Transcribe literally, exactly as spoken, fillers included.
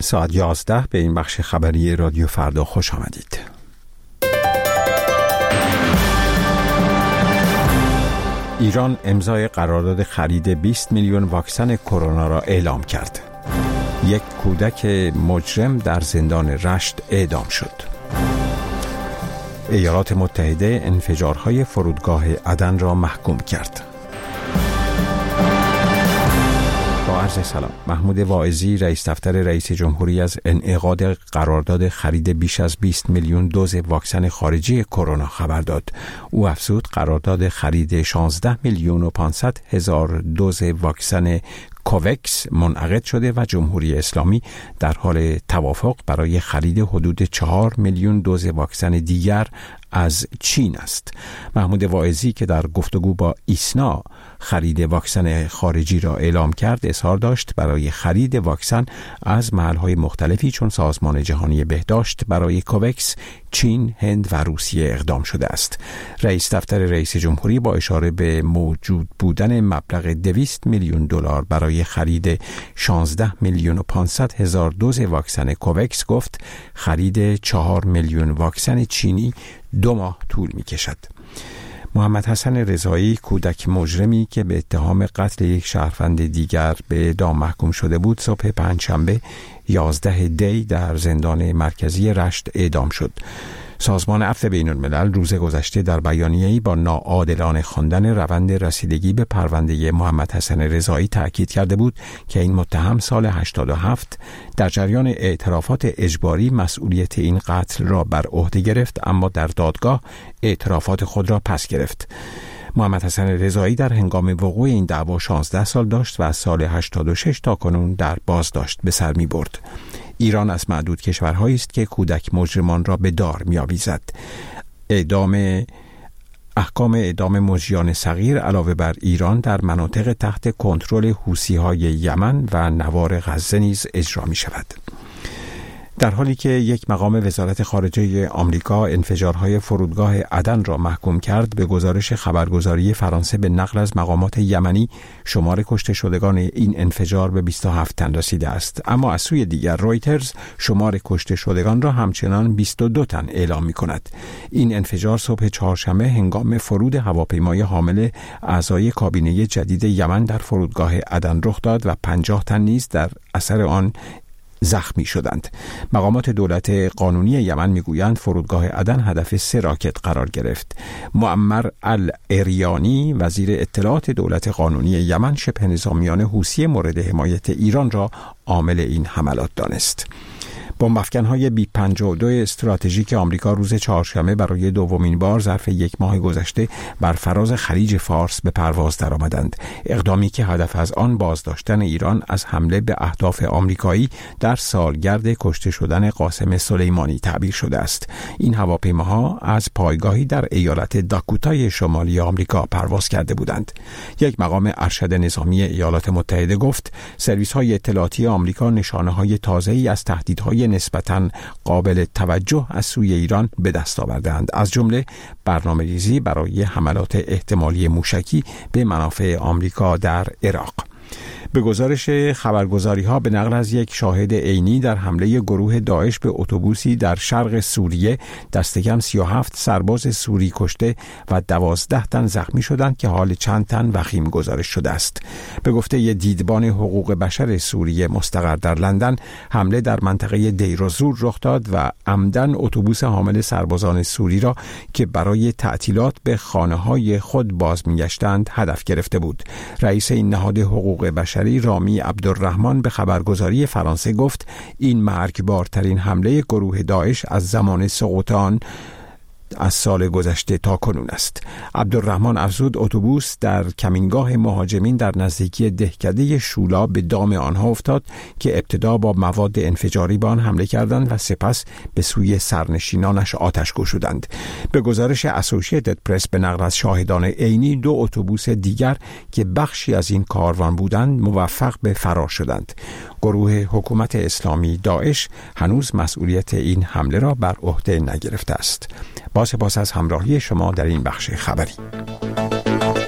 ساعت یازده به این بخش خبری رادیو فردا خوش آمدید. ایران امضای قرارداد خرید بیست میلیون واکسن کرونا را اعلام کرد. یک کودک مجرم در زندان رشت اعدام شد. ایالات متحده انفجارهای فرودگاه عدن را محکوم کرد. با عرض سلام، محمود واعظی رئیس دفتر رئیس جمهوری از انعقاد قرارداد خرید بیش از بیست میلیون دوز واکسن خارجی کرونا خبر داد. او افزود قرارداد خرید شانزده میلیون و پانصد هزار دوز واکسن کووکس منعقد شده و جمهوری اسلامی در حال توافق برای خرید حدود چهار میلیون دوز واکسن دیگر از چین است. محمود واعظی که در گفتگو با ایسنا خرید واکسن خارجی را اعلام کرد، اظهار داشت برای خرید واکسن از محل‌های مختلفی چون سازمان جهانی بهداشت برای کووکس، چین، هند و روسیه اقدام شده است. رئیس دفتر رئیس جمهوری با اشاره به موجود بودن مبلغ دویست میلیون دلار برای خرید شانزده میلیون و پانصد هزار دوز واکسن کووکس گفت خرید چهار میلیون واکسن چینی دو ماه طول می کشد. محمد حسن رضایی، کودک مجرمی که به اتهام قتل یک شهروند دیگر به اعدام محکوم شده بود، صبح پنجشنبه یازده دی در زندان مرکزی رشت اعدام شد. سازمان عفو بین الملل روز گذشته در بیانیه‌ای با ناعادلانه خواندن روند رسیدگی به پرونده محمد حسن رضایی تأکید کرده بود که این متهم سال هشتاد و هفت در جریان اعترافات اجباری مسئولیت این قتل را بر عهده گرفت، اما در دادگاه اعترافات خود را پس گرفت. محمد حسن رضایی در هنگام وقوع این دعوا شانزده سال داشت و از سال هشتاد و شش تا کنون در بازداشت به سر می برد. ایران از معدود کشورهایی است که کودک مجرمان را به دار می‌آویزد. اعدام احکام اعدام مجریان صغیر علاوه بر ایران در مناطق تحت کنترل حوثی‌های یمن و نوار غزه نیز اجرا می‌شود. در حالی که یک مقام وزارت خارجه آمریکا انفجارهای فرودگاه عدن را محکوم کرد، به گزارش خبرگزاری فرانسه به نقل از مقامات یمنی شمار کشته شدگان این انفجار به بیست و هفت تن رسیده است، اما از سوی دیگر رویترز شمار کشته شدگان را همچنان بیست و دو تن اعلام می کند. این انفجار صبح چهارشنبه هنگام فرود هواپیمای حامل اعضای کابینه جدید یمن در فرودگاه عدن رخ داد و پنجاه تن نیز در اثر آن زخمی شدند. مقامات دولت قانونی یمن میگویند فرودگاه عدن هدف سه راکت قرار گرفت. معمر الاریانی وزیر اطلاعات دولت قانونی یمن شبه نظامیان حوثی مورد حمایت ایران را عامل این حملات دانست. بمب افکن‌های بی پنجاه و دو استراتژیک آمریکا روز چهارشنبه برای دومین بار ظرف یک ماه گذشته بر فراز خلیج فارس به پرواز درآمدند. اقدامی که هدف از آن بازداشتن ایران از حمله به اهداف آمریکایی در سالگرد کشته شدن قاسم سلیمانی تعبیر شده است. این هواپیماها از پایگاهی در ایالت داکوتای شمالی آمریکا پرواز کرده بودند. یک مقام ارشد نظامی ایالات متحده گفت سرویس‌های اطلاعاتی آمریکا نشانه‌های تازه‌ای از تهدیدهای نسبتاً قابل توجه از سوی ایران به دست آوردند، از جمله برنامه‌ریزی برای حملات احتمالی موشکی به منافع آمریکا در عراق. به گزارش خبرگزاری‌ها به نقل از یک شاهد عینی، در حمله گروه داعش به اتوبوسی در شرق سوریه دست کم سی و هفت سرباز سوری کشته و دوازده تن زخمی شدند که حال چند تن وخیم گزارش شده است. به گفته ی دیدبان حقوق بشر سوریه مستقر در لندن، حمله در منطقه دیرازور رخ داد و عمدن اتوبوس حامل سربازان سوری را که برای تعطیلات به خانه‌های خود باز می‌گشتند هدف گرفته بود. رئیس این نهاد حقوق بشری رامی عبدالرحمن به خبرگزاری فرانسه گفت این مرگبارترین حمله گروه داعش از زمان سقوط آن از سال گذشته تا کنون است. عبدالرحمن افزود اتوبوس در کمینگاه مهاجمین در نزدیکی دهکده شولا به دام آنها افتاد که ابتدا با مواد انفجاری به آن حمله کردند و سپس به سوی سرنشینانش آتش گشودند. به گزارش اسوسییتد پرس به نقل از شاهدان عینی، دو اتوبوس دیگر که بخشی از این کاروان بودند موفق به فرار شدند. گروه حکومت اسلامی داعش هنوز مسئولیت این حمله را بر عهده نگرفته است. با سپاس از همراهی شما در این بخش خبری.